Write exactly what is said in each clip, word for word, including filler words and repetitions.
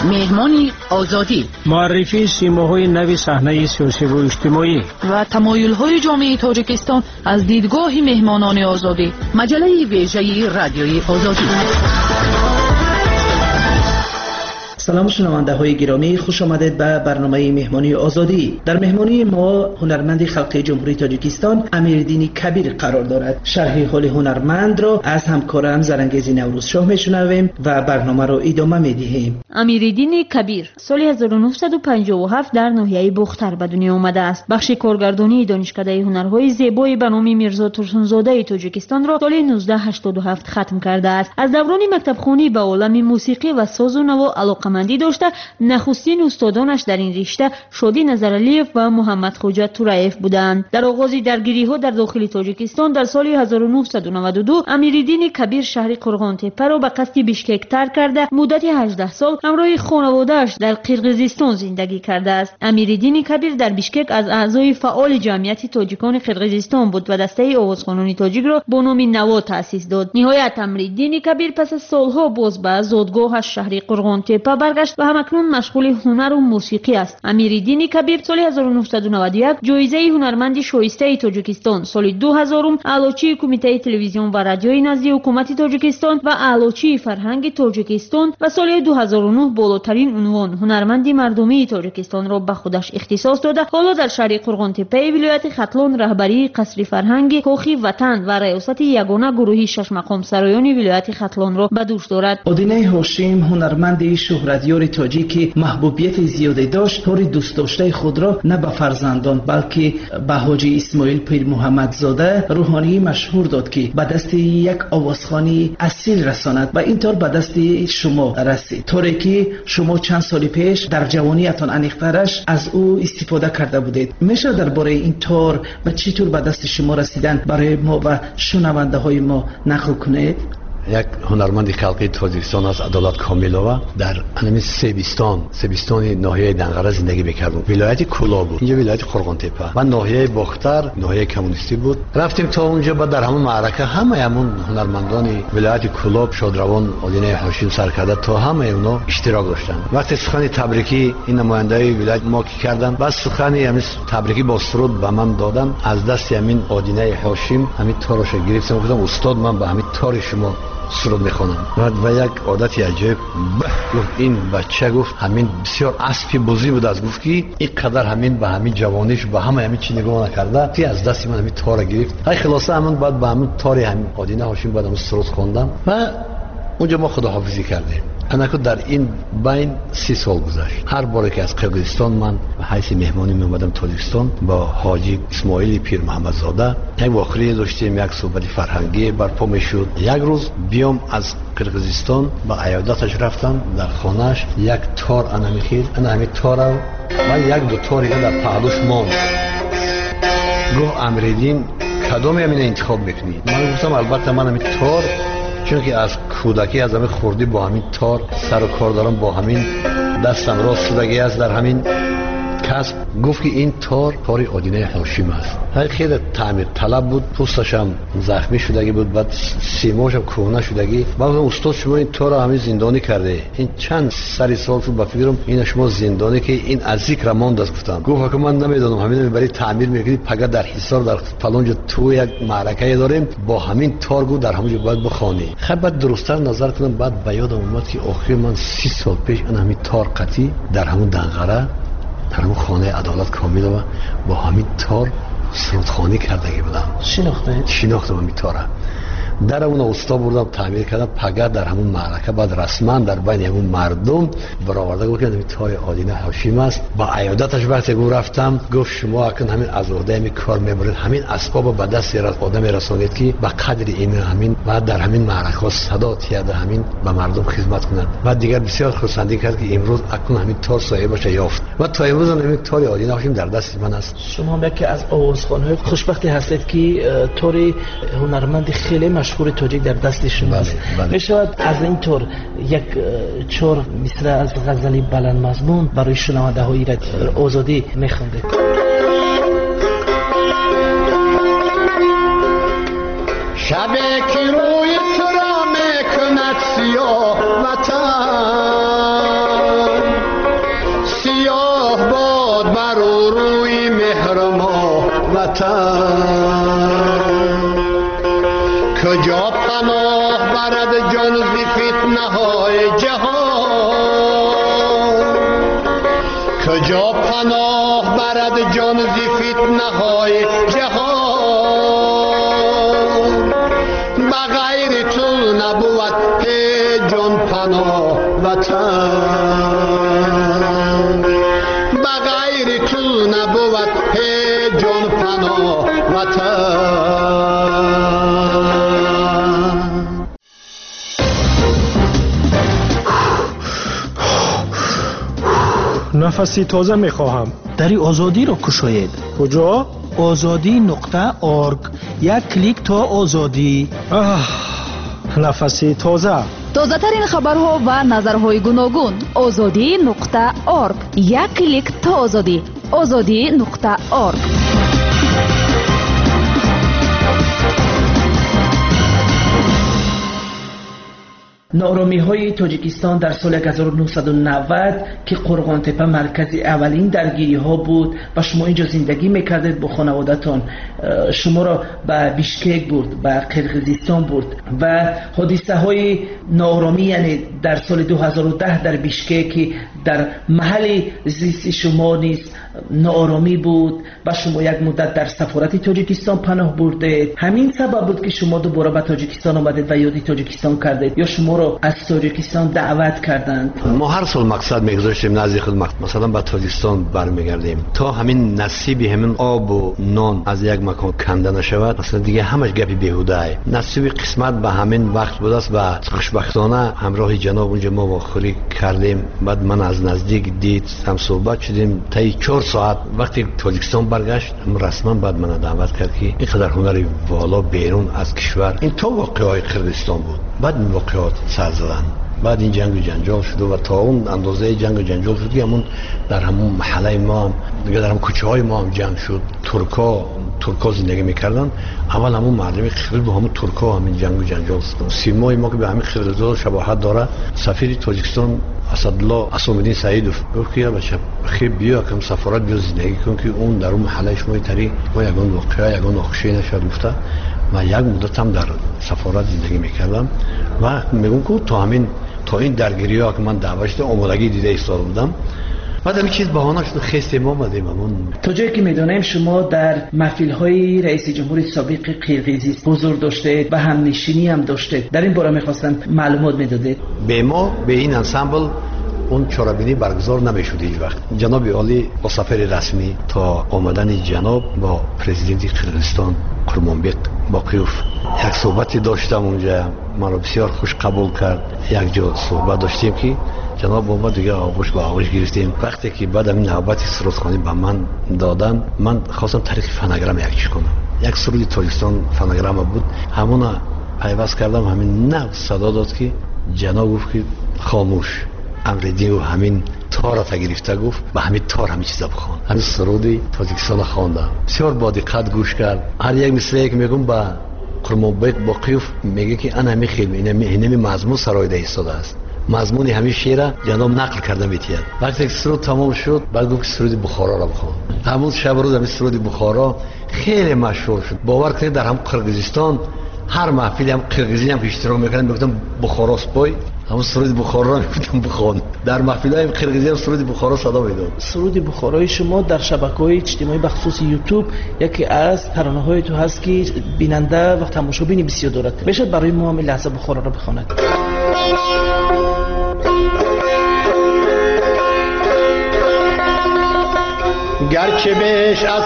مهمانی آزادی، معرفی سیماهای نوی صحنه سیاسی و اجتماعی و تمایل‌های جامعه تاجیکستان از دیدگاه مهمانان آزادی. مجله ویژه رادیوی آزادی. سلام شنونده های گرامی، خوش آمدید به برنامه مهمانی آزادی. در مهمانی ما هنرمند خلقی جمهوری تاجیکستان امیرالدین کبیر قرار دارد. شرح حال هنرمند را از همکارم زرنگیز نوروز شاه میشنویم و برنامه را ادامه میدهیم. امیرالدین کبیر سال هزار و نهصد و پنجاه و هفت در ناحیه بختر به دنیا آمده است. بخش کارگردانی دانشکده هنرهای زیبای به نام میرزا ترسونزاده تاجیکستان را سال نوزده هشتاد و هفت ختم کرده است. از دوران مکتبخوانی به عالم موسیقی و ساز و نوا علاقه‌مندی داشته. نخستین استادانش در این رشته شادی نظرعلیف و محمد خوجا تورایف بودند. در آغاز درگیری‌ها در داخل تاجیکستان در سال هزار و نهصد و نود و دو امیرالدین کبیر شهر قرغان تپه را به قصد بیشکک ترک کرده مدت هجده سال همراه خانواده‌اش در قرقیزستان زندگی کرده است. امیرالدین کبیر در بیشکک از اعضای فعال جمعیت تاجیکان قرقیزستان بود و دسته آوازخوانان تاجیک را با نام نوا تأسیس داد. نهایت امیرالدین کبیر پس از سالها باز به زادگاهش شهر قرغان تپه برگشت و همکنون مشغول هنر و موسیقی است. امیرالدین کبیر سال هزار و نهصد و نود و یک جایزه هنرمند شایسته تاجیکستان، سال دو هزار اعلاچی کمیته تلویزیون و رادیوی نزد حکومت تاجیکستان و اعلاچی فرهنگ تاجیکستان و سال دو هزار و نه بالاترین عنوان هنرمند مردمی تاجیکستان را به خودش اختصاص داده. حالا در شهر قرغان تپه ولایت ختلان رهبری قصر فرهنگ کاخی وطن و ریاست یگانه گروهی شش مقام سرایان ولایت ختلان را به دوش دارد. آدینه هاشم هنرمند شهرتیار تاجیکی محبوبیت زیادی داشت. طور دوست داشته خود را نه به فرزندان بلکه به حاجی اسماعیل پیر محمد زاده روحانی مشهور داد که به دست یک آوازخوانی اصیل رساند و اینطور به دست شما رسید. طوری که شما چند سال پیش در جوانیتان انیخترش از او استفاده کرده بودید. میشه درباره این طور و چطور به دست شما رسیدن برای ما و شنونده های ما نقل کنید؟ یک هنرمند خلقی تاجیکستان از عدالت کاملова در انمی سیبستان سیبستان ناحیه دنقره زندگی میکردم. ولایت کولا بود، اینجا ولایت قرغان تپه و ناحیه بختر ناحیه کمونیستی بود. رفتیم تا اونجا بعد در همون معرکه همه همون هنرمندان ولایت کولا شادروان آدینه هاشم سرکرده تا همه اونا اشتراک داشتن. وقتی سخن تبریکی این نماینده ولایت ما کی کردن بعد سخن همین تبریکی با سرود به من دادن از دست همین آدینه هاشم همین تارش گرفتم. گفتم استاد من به همین تار شما سرود میخونم و یک عادتی عجیب گفت این بچه گفت همین بسیار اسبی بزرگ بود از گفت که این قدر همین به همین جوانیش به همه همین چی نگاه نکرده که از دستی من همین تار گرفت. های خلاصه همون بعد به همون تار همین آدینه هاشم بعد همون سرود خوندم و اونجا ما خداحافظی کردیم. انا که در این بین سی سال گذشت. هر باری که از قرقیزستان من به حیث مهمانی می اومدم تاجیکستان با حاجی اسماعیل پیر محمد زاده یک واقعه داشتیم، یک صحبت فرهنگی برپا میشد. یک روز بیام از قرقیزستان با عیادتش رفتم در خانهش یک تار انا میخید انا همین تار و یک دو تاری در پهلوش ماند. گفت امیرالدین کدومی همین انتخاب میکنی؟ من گفتم البته من همین تار چون که از کودکی از همین خوردی با همین تار سر و کار دارم با همین دستم راست شدگی است در همین کسب. گفت که این تار تار آدینه هاشم است. خیلی تعمیر طلب بود، پوستش هم زخمی شدگی بود، بعد سیماش هم کهنه شدگی. بعد استاد شما این تار همین زندانی کرده، این چند سری سال شد با فکرم این شما زندانی که این از ذکر ماند است. گفتم گفت که من نمیدونم همین برای تعمیر میکنید پگه در حصار در فلان جا تو یک معرکه داریم با همین تار گو در همونجا باید بخوانی. خب بعد درست‌تر نظر کردم بعد به یادم اومد که آخر من سی سال پیش این همین تار قطی در همون دنقره در همون خانه عدالت کاملova با همین تار سرودخوانی کردگی بودم. شناخته؟ شناختم همین تاره. در اون استاد بردم تعمیر کردم پگه در همون معرکه بعد رسما در بین همون مردم برآورده گفتم این تای آدینه هاشم است. با عیادتش وقتی گفت رفتم گفت شما اکنون همین از عهده می کار میبرید همین اسباب به دست آدم رسانید که به قدر این همین بعد در همین معرکه صدا تیاده همین به مردم خدمت کنند. بعد دیگر بسیار خرسندی کرد که امروز اکنون همین تار صاحبش یافت و تا امروز همین تای آدینه هاشم در دست من است. شما هم یکی از آوازخوان‌های خوشبختی هستید که تاری هنرمند خیلی مشهور تاجیک در دست شماست. می شود از این طور یک چهار مصرع از غزلی بلند مضمون برای شنونده های آزادی می خوندید؟ شبی که روی تو را می کند سیاه وطن وطن کجا پناه برد جان ز فتنه های جهان کجا پناه برد جان ز فتنه های جهان بغیر تو نبود جان پناه وطن بغیر تو نبود جان پناه وطن نفسی تازه میخواهم. دری آزادی رو کشاید. کجا؟ آزادی نقطه ارگ. یک کلیک تا آزادی. آه، نفسی تازه. تازه ترین خبرها و نظرهای گوناگون. آزادی نقطه ارگ. یک کلیک تا آزادی. آزادی نقطه ارگ. نارامی های تاجیکستان در سال هزار و نهصد و نود که قرغان تپه مرکز اولین درگیری ها بود و شما اینجا زندگی میکردید با خانوادتان، شما را به بیشکک برد، به قرقیزستان برد و حادثه های نارامی یعنی در سال دو هزار و ده در بیشکک در محل زیست شما نیز نارامی بود و شما یک مدت در سفارت تاجیکستان پناه بردید. همین سبب بود که شما دوباره به تاجیکستان آمدید و یادی تاجیکستان کردید یا شما را از تاجیکستان دعوت کردند؟ ما هر سال مقصد میگذاشتیم نزدیک خود مثلا به تاجیکستان برمیگردیم تا همین نصیبی همین آب و نان از یک مکان کنده نشود، مثلا دیگه همش گپی بیهوده ای. نصیب قسمت به همین وقت بود است و خوشبختانه همراه جناب اونجا ما واخوری کردیم. بعد من از نزدیک دید هم صحبت شدیم تا چهار ساعت. وقتی تاجیکستان برگشت رسما بعد من دعوت کرد که اینقدر هنری والا بیرون از کشور این تو واقعای قرقیزستان بود. بعد این واقعات سر زدن، بعد این جنگ و جنجال شد و تا اون اندازه جنگ و جنجال شد که همون در همون محله ما هم دیگه در همون کوچه های ما هم جنگ شد. ترکا ترکا زندگی میکردن، اول همون مردم خیلی با همون ترکا همین جنگ و جنجال شد. سیمای ما که به همین خیلی شباهت داره. سفیر تاجیکستان اسدالله اسامالدین سعیدوف گفت که بچه خیلی بیا کم سفارت بیا زندگی کن که اون در اون محله شما تری ما یگان واقعا یگان ناخوشی نشد. گفته من یک مدت هم در سفارت زندگی میکردم و میگم که تا همین تا این درگیری ها که من دعوت شده آمادگی دیده ایستاده بودم. بعد همین چیز بهانه شد خسته ما آمدیم. همون تا جایی که میدونیم شما در محفل های رئیس جمهور سابق قرقیزستان حضور داشته و همنشینی هم داشته. در این باره میخواستم معلومات میدادید. به ما به این انسامبل اون چارابینی برگزار نمیشود هیچ وقت. جناب عالی با سفر رسمی تا آمدن جناب با پرزیدنت قرقیزستان قرمانبک باقیوف یک صحبتی داشتم اونجا. من رو بسیار خوش قبول کرد. یک جا صحبت داشتیم که جناب ما دیگه آغوش با آغوش گرفتیم. وقتی که بعد همین نوبتی سرودخوانی به من دادن من خواستم طریق فناگرام یکیش کنم. یک سرود تاجیکستان فناگرام بود، همون پیوست کردم. همین نه صدا داد که جناب گفت که خاموش امردی و همین تار تا گرفته گفت به همین تار همین چیزا بخوان. همین سرودی تاجیکستان خواندم. بسیار با دقت گوش کرد. هر یک مثلی که میگم با قرمانبک باقیوف میگه که انا میخیم اینمی مضمون سرای ده ایستاده است. مضمون همین شعر جناب نقل کردم بیتیاد. وقتی سرود تمام شد بعد گفت سرود بخارا را بخوان. همون شب روز همین سرود بخارا خیلی مشهور شد. باور کنید در هم قرقیزستان هر محفلی هم قرقیزی هم اشتراک میکردن میگفتن بخارا سپای همون سرود بخارا را میگفتن بخوان. در محفل‌های قرقیزی هم سرود بخارا صدا میداد. سرود بخارای شما در شبکه‌های اجتماعی بخصوص یوتیوب یکی از ترانه‌های تو هست که بیننده و تماشابین بسیار دارد. بشه برای ما هم لحظه بخارا را بخواند. گرچه بیش از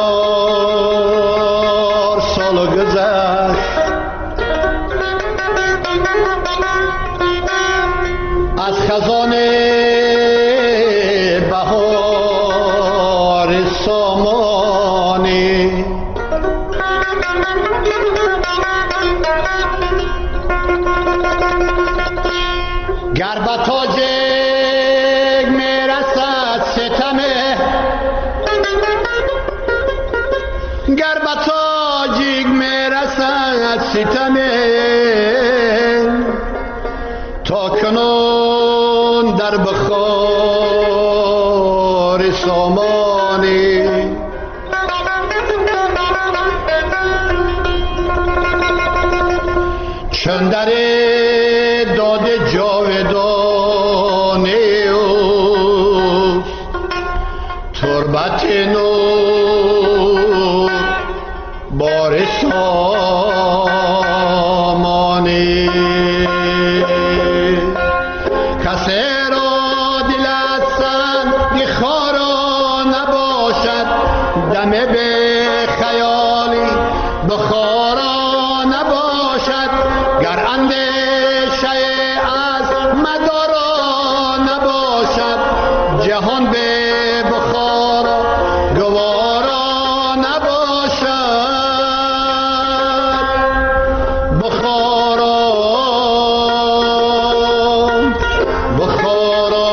هزار سال گذشت از خزان بهار سامانی گر به تاجک میرسد ستمه گر به تاجک میرسد ستمه تا کنون در بخار سامانی جاودانه اوست تربت نور بار سامانه کسی را دل از سنگ خارا نباشد دم به خیالی بخارا نباشد گر اندیشه از مدارا نباشد جهان به بخارا گوارا نباشد بخارا بخارا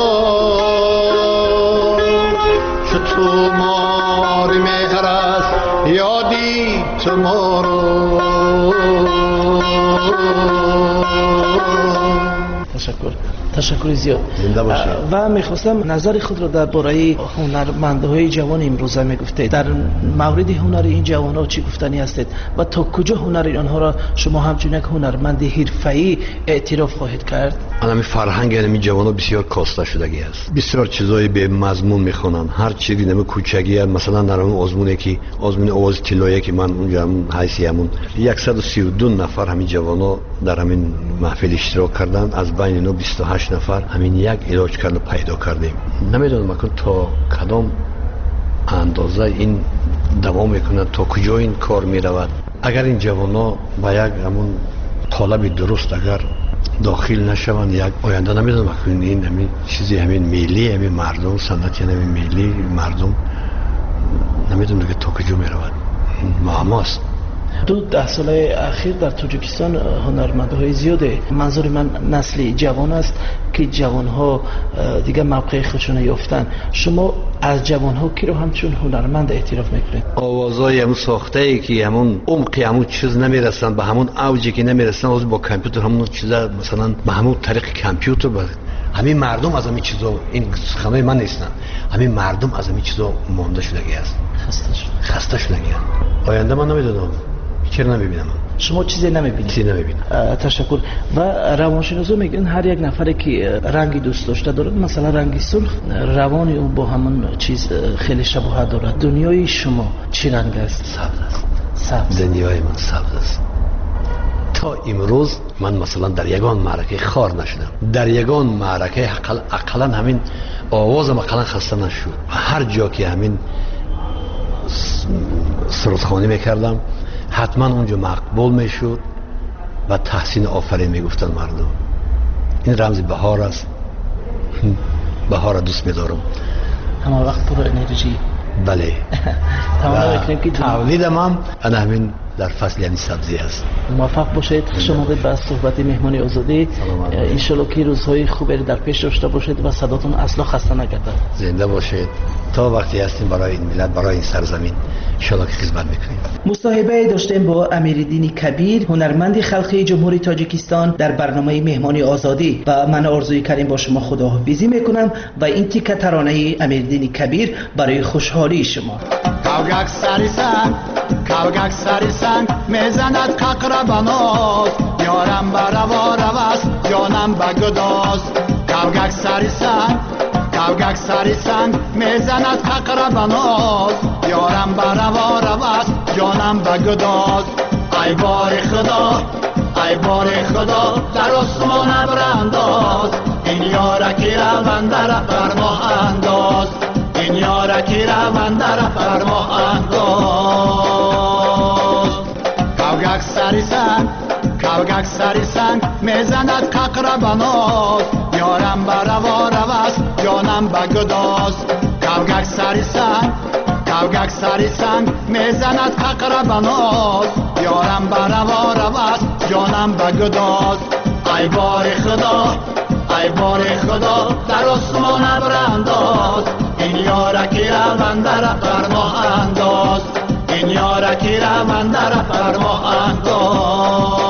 چو تو مار مهر است یادی تو مارو تشکر تشکر زیاد زنده باشید. و میخواستم نظر خود را درباره هنرمندهای جوان امروزه میگفتید. در مورد هنر این جوانها چی گفتنی هستید و تا کجا هنر آنها را شما همچون یک هنرمند حرفه‌ای اعتراف خواهید کرد؟ همین فرهنگ این جوانان بسیار کاسته شدگی است. بسیار چیزای به مضمون میخونن. هر چیزی نمی کوچگی است. مثلا در اون آزمونه که آزمون آواز طلایی که من اونجا حیثیتمون صد و سی و دو نفر همین جوانا در همین محفل اشتراک کردن. از بین اینا بیست و هشت نفر همین یک علاج کرده پیدا کردیم. نمیدونم مکن تا کدام اندازه این دوام میکنه، تا کجا این کار میرود. اگر این جوانا با یک همون طالب درست اگر داخل نشوند، یک آینده نمیدونم مکن این همین چیزی همین ملی همین مردم سنت یعنی همین ملی مردم نمیدونم دیگه تا کجا میرود. معماست. دو ده ساله اخیر در تاجیکستان هنرمندهای زیاده، منظور من نسل جوان است که جوانها دیگه موقع خودشون یافتن. شما از جوانها کی رو همچون هنرمند اعتراف میکنید؟ آوازای همون ساخته ای که همون عمق همون چیز نمیرسن، به همون اوجی که نمیرسن، از با کامپیوتر همون چیزا مثلا به همون طریق کامپیوتر با همین مردم از همین چیزا، این سخنای من نیستن، همین مردم از همین چیزا مونده شدگی است، خسته شد خسته شدگی. آینده من نمیدونم، چرا نمیبینم. شما چیزی نمیبینید؟ چیزی نمیبینم. تشکر. و روانشناسا میگن هر یک نفری که رنگی دوست داشته دارد، مثلا رنگی سرخ، روانی او با همون چیز خیلی شباهت دارد. دنیای شما چی رنگ است؟ سبز است. سبز. دنیای من سبز است. تا امروز من مثلا در یگان معرکه خار نشدم. در یگان معرکه اقلا همین آوازم اقلا خسته نشد. هر جا که همین سرودخوانی میکردم حتما اونجا مقبول میشد و تحسین آفرین میگفتن مردم. این رمز بهار است. بهار دوست میدارم. همه وقت پر انرژی. بله. تمام تولیدم هم همین در فصل یعنی سبزی است. موفق باشید. خوش آمدید به صحبت مهمانی آزادی. ان شاءالله که روزهای خوبی در پیش داشته باشید و صداتون اصلا خسته نگردد. زنده باشید. تا وقتی هستیم برای این ملت، برای این سرزمین ان شاءالله که خدمت میکنیم. مصاحبه داشتیم با امیرالدین کبیر، هنرمند خلقی جمهوری تاجیکستان در برنامه مهمانی آزادی. و من آرزوی کردیم با شما خداحافظی میکنم و این تیکه ترانه امیرالدین کبیر برای خوشحالی شما. کاوگک سری سنگ کاوگک سری سنگ میزند ققر بناز یارم بروا روست جانم بگداز کاوگک سری سنگ کاوگک سری سنگ میزند ققر بناز یارم بروا روست جانم بگداز ای بار خدا ای بار خدا در آسمان ابر انداز این یارکی روان در فرما انداز این یارکی روان در فرما انداز کاوگک سری سنگ کاوگک سری سنگ میزند ققر بناز یارم بروا روست جانم بگداز کاوگک سری سنگ کاوگک سری سنگ میزند ققر بناز یارم بروا روست جانم بگداز ای بار خدا ای بار خدا در آسمان ابر انداز این یارکی روان در فرما انداز این یارکی روان در فرما انداز